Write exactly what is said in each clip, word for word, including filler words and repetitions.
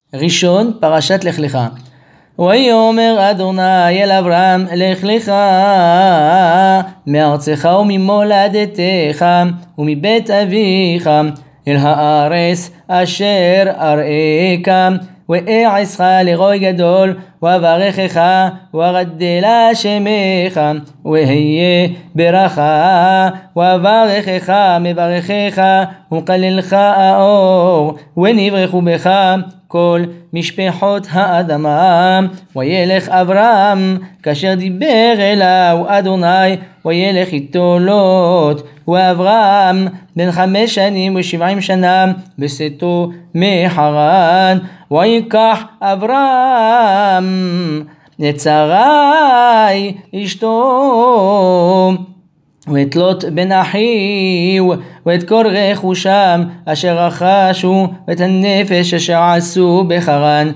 ראשון, פרשת לך לך. ויאמר אדוני אל אברהם, לך לך מארצך וממולדתך ומבית אביך אל הארץ אשר אראך, ואעשך לגוי גדול, ואברכך ואגדלה שמך, והיה ברכה, ואברכך מברכך, ומקללך האור, ונברכו בך כל משפחות האדמה. וילך אברהם כאשר דיבר אליו אדוני, וילך איתו לוט, ואברהם בן חמש שנים ושבעים שנה בצאתו מחרן. ויקח אברהם את שרי אשתו, ואת לוט בן אחיו, ואת כל רכושם אשר רכשו, ואת הנפש אשר עשו בחרן,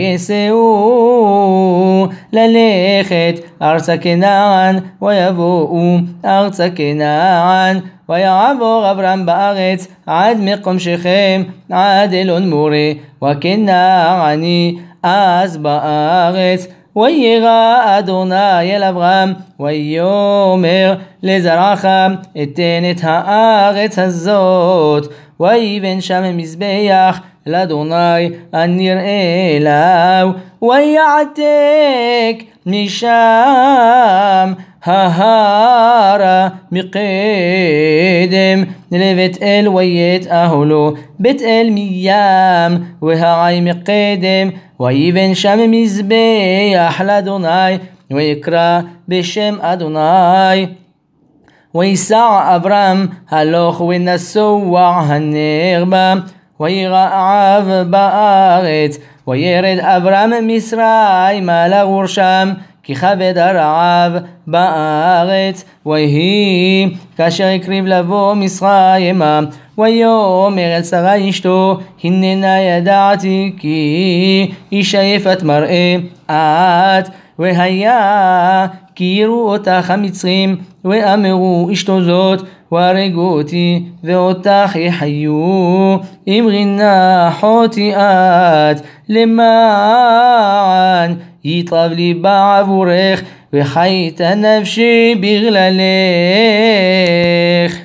ויסעו ללכת ארצה כנען, ויבואו ארצה כנען. ויעבור אברהם בארץ עד מקום שכם, עד אלון מורה, וכנעני אז בארץ. וירא אדוני אל אברהם, ויאמר לזרעך אתן את הארץ הזאת, ויבן שם מזבח לאדוני הנראה אליו, ויעתק משם ההרה מקדם לבית אל, ויתאהו לו בית אל מים, והעי מקדם, ויבן שם מזבח לאדוני, ויקרא בשם אדוני. ויסע אברהם הלוך ונסוע הנר בה, וירעב בארץ, וירד אברהם מצרימה לגור שם, כי כבד הרעב בארץ. ויהי כאשר הקריב לבוא מצרימה, ויאמר אל שרי אשתו, הננה ידעתי כי אישה יפת מראה את, והיה כי יראו אותך המצרים, ואמרו אשתו זאת, והרגו אותי ואותך יחיו. אמרי נא אחותי את, למען יטרב ליבה עבורך, וחית נפשי בגללך.